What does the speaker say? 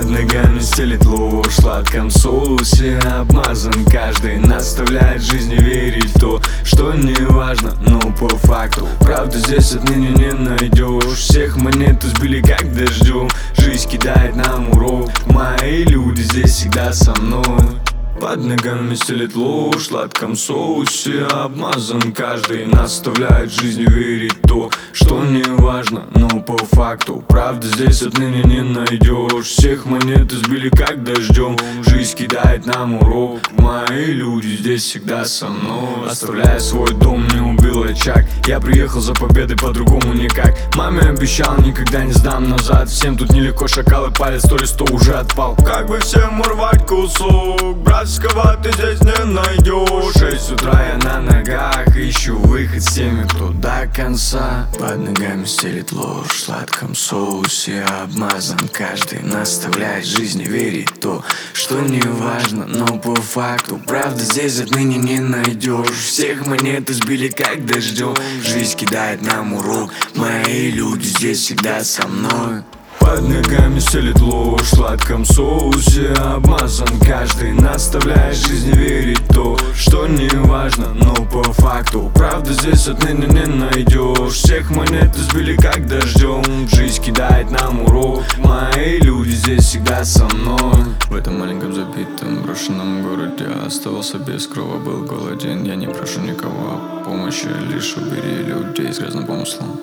Под ногами стелит ложь в сладком соусе обмазан каждый. Наставляет жизни верить в то, что не важно, но по факту правду здесь отныне не найдешь. Всех монету сбили как дождем. Жизнь кидает нам урок. Мои люди здесь всегда со мной. Под ногами стелит ложь в сладком соусе обмазан каждый. Наставляет жизнь верить в то, что не важно, но по факту правды здесь отныне не найдешь. Всех монеты сбили как дождем. Жизнь кидает нам урок. Мои люди здесь всегда со мной. Оставляя свой дом, не убил очаг. Я приехал за победой, по-другому никак. Маме обещал, никогда не сдам назад. Всем тут нелегко, шакалы палец, то ли сто уже отпал. Как бы всем урвать кусок, братского ты здесь не найдешь. 6 утра я на ногах, ищу выход с теми, кто до конца. Под ногами стелит ложь в сладком соусе обмазан каждый. Наставляет жизни верить в то, что не важно, но по факту правда здесь отныне не найдешь. Всех монеты сбили как дождем. Жизнь кидает нам урок. Мои люди здесь всегда со мной. Под ногами стелит ложь в сладком соусе обмазан каждый. Наставляет жизни верить в то, что не важно, но по факту правда здесь отныне не найдешь. Всех монеты сбили как дождем. Жизнь кидает нам урок. Мои люди здесь всегда со мной. В этом маленьком забитом брошенном городе оставался без крова, был голоден. Я не прошу никого о помощи, лишь убери людей с грязным помыслом.